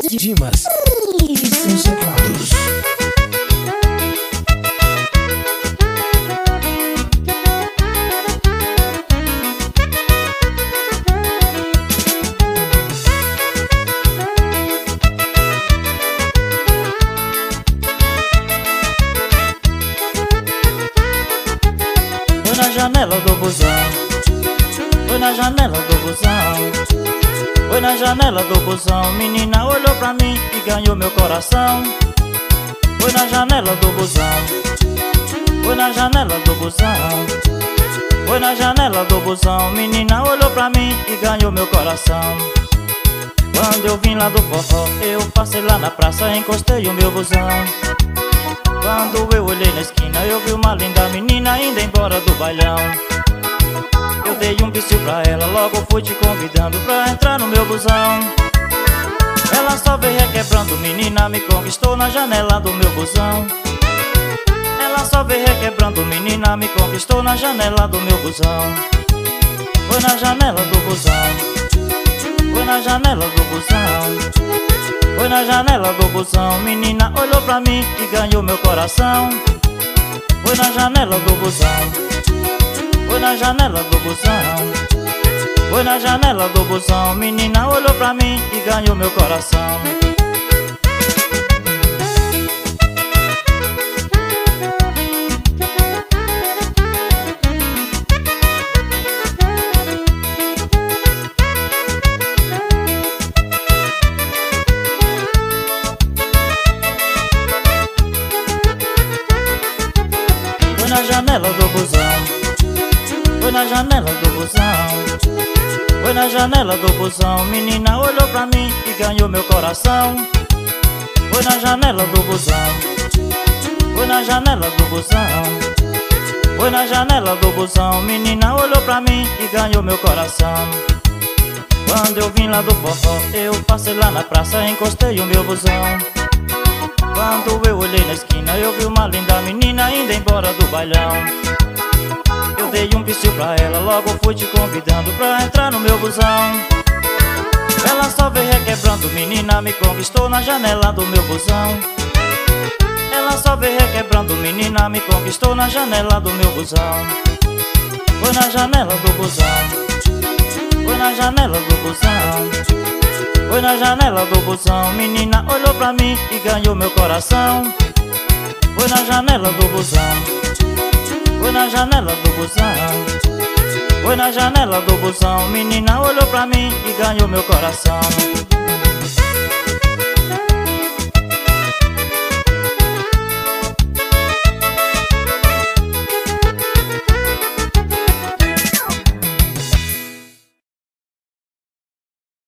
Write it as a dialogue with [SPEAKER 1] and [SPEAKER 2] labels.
[SPEAKER 1] Dimas e seus teclados.
[SPEAKER 2] Foi na janela do busão, foi na janela do busão, foi na janela do busão. Menina olhou pra mim e ganhou meu coração. Foi na janela do busão, foi na janela do busão, foi na janela do busão. Menina olhou pra mim e ganhou meu coração. Quando eu vim lá do forró, eu passei lá na praça, encostei o meu busão. Quando eu olhei na esquina, eu vi uma linda menina indo embora do bailão. Eu dei um beijo pra ela, logo fui te convidando pra entrar no meu busão. Ela só veio requebrando, menina me conquistou na janela do meu busão. Ela só veio requebrando, menina me conquistou na janela do meu busão. Foi na janela do busão, foi na janela do busão, foi na janela do busão. Menina olhou pra mim e ganhou meu coração. Foi na janela do busão, foi na janela do busão, foi na janela do busão. Menina olhou pra mim e ganhou meu coração. Foi na janela do busão, foi na janela do busão, foi na janela do busão. Menina olhou pra mim e ganhou meu coração. Foi na janela do busão, foi na janela do busão, foi na janela do busão. Menina olhou pra mim e ganhou meu coração. Quando eu vim lá do forró, eu passei lá na praça, encostei o meu busão. Quando eu olhei na esquina, eu vi uma linda menina indo embora do bailão. Eu dei um beijo pra ela, logo fui te convidando pra entrar no meu busão. Ela só veio requebrando, menina me conquistou na janela do meu busão. Ela só veio requebrando, menina me conquistou na janela do meu busão. Foi na janela do busão, foi na janela do busão, foi na janela do busão. Menina olhou pra mim e ganhou meu coração. Foi na janela do busão, foi na janela do busão, foi na janela do busão. Menina olhou pra mim e ganhou meu coração.